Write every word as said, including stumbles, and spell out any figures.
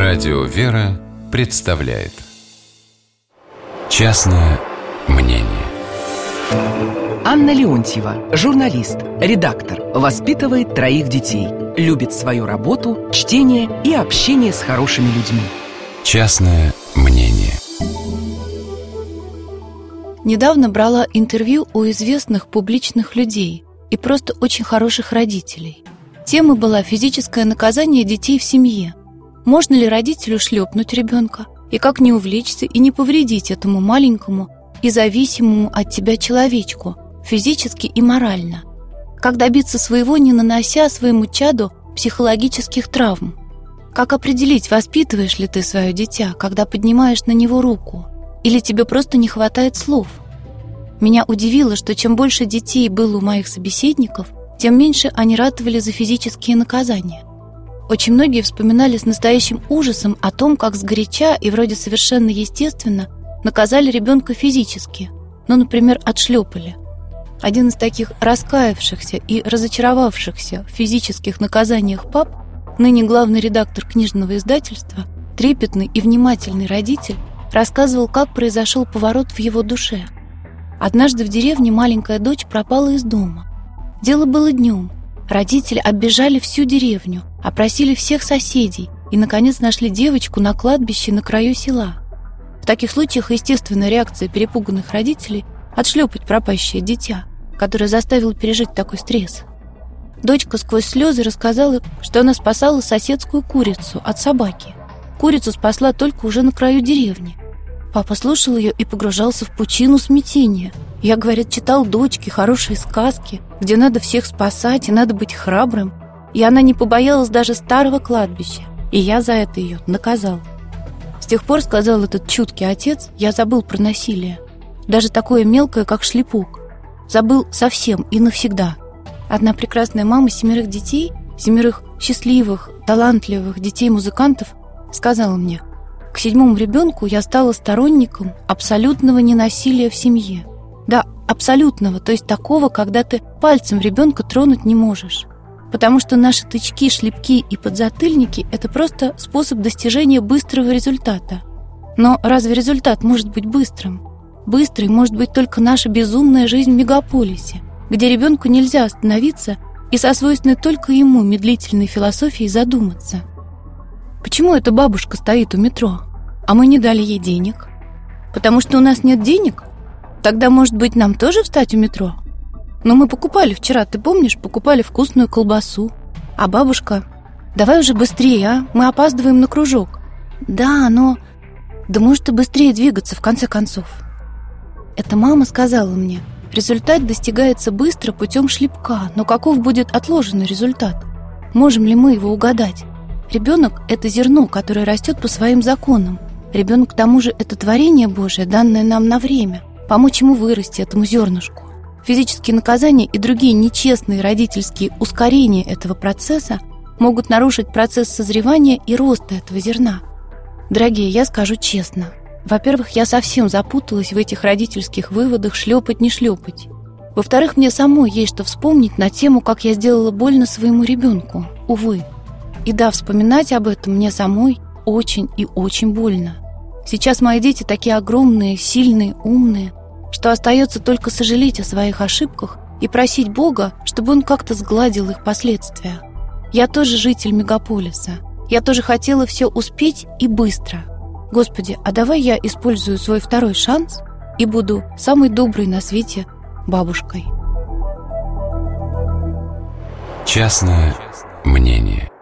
Радио «Вера» представляет «Частное мнение». Анна Леонтьева, журналист, редактор, воспитывает троих детей, любит свою работу, чтение и общение с хорошими людьми. «Частное мнение». Недавно брала интервью у известных публичных людей и просто очень хороших родителей. Тема была «Физическое наказание детей в семье». Можно ли родителю шлепнуть ребенка? И как не увлечься и не повредить этому маленькому и зависимому от тебя человечку, физически и морально? Как добиться своего, не нанося своему чаду психологических травм? Как определить, воспитываешь ли ты свое дитя, когда поднимаешь на него руку? Или тебе просто не хватает слов? Меня удивило, что чем больше детей было у моих собеседников, тем меньше они ратовали за физические наказания. Очень многие вспоминали с настоящим ужасом о том, как сгоряча и вроде совершенно естественно наказали ребенка физически, ну, например, отшлепали. Один из таких раскаявшихся и разочаровавшихся в физических наказаниях пап, ныне главный редактор книжного издательства, трепетный и внимательный родитель, рассказывал, как произошел поворот в его душе. Однажды в деревне маленькая дочь пропала из дома. Дело было днем. Родители оббежали всю деревню, опросили всех соседей и, наконец, нашли девочку на кладбище на краю села. В таких случаях естественная реакция перепуганных родителей – отшлепать пропащее дитя, которое заставило пережить такой стресс. Дочка сквозь слезы рассказала, что она спасала соседскую курицу от собаки. Курицу спасла только уже на краю деревни. Папа слушал ее и погружался в пучину смятения. Я, говорит, читал дочке хорошие сказки, где надо всех спасать и надо быть храбрым. И она не побоялась даже старого кладбища. И я за это ее наказал. С тех пор, сказал этот чуткий отец, я забыл про насилие. Даже такое мелкое, как шлепок. Забыл совсем и навсегда. Одна прекрасная мама семерых детей, семерых счастливых, талантливых детей-музыкантов, сказала мне: к седьмому ребенку я стала сторонником абсолютного ненасилия в семье. Да, абсолютного, то есть такого, когда ты пальцем ребенка тронуть не можешь. Потому что наши тычки, шлепки и подзатыльники – это просто способ достижения быстрого результата. Но разве результат может быть быстрым? Быстрой может быть только наша безумная жизнь в мегаполисе, где ребенку нельзя остановиться и со свойственной только ему медлительной философией задуматься. Почему эта бабушка стоит у метро, а мы не дали ей денег? Потому что у нас нет денег? Тогда, может быть, нам тоже встать у метро? Но мы покупали вчера, ты помнишь, покупали вкусную колбасу. А бабушка: давай уже быстрее, а? Мы опаздываем на кружок. Да, но... Да может и быстрее двигаться, в конце концов. Эта мама сказала мне: результат достигается быстро путем шлепка, но каков будет отложенный результат? Можем ли мы его угадать? Ребенок – это зерно, которое растет по своим законам. Ребенок, к тому же, это творение Божие, данное нам на время. Помочь ему вырасти, этому зернышку. Физические наказания и другие нечестные родительские ускорения этого процесса могут нарушить процесс созревания и роста этого зерна. Дорогие, я скажу честно. Во-первых, я совсем запуталась в этих родительских выводах шлепать, не шлепать. Во-вторых, мне самой есть что вспомнить на тему, как я сделала больно своему ребенку. Увы. И да, вспоминать об этом мне самой очень и очень больно. Сейчас мои дети такие огромные, сильные, умные, что остается только сожалеть о своих ошибках и просить Бога, чтобы Он как-то сгладил их последствия. Я тоже житель мегаполиса. Я тоже хотела все успеть и быстро. Господи, а давай я использую свой второй шанс и буду самой доброй на свете бабушкой. Частное мнение.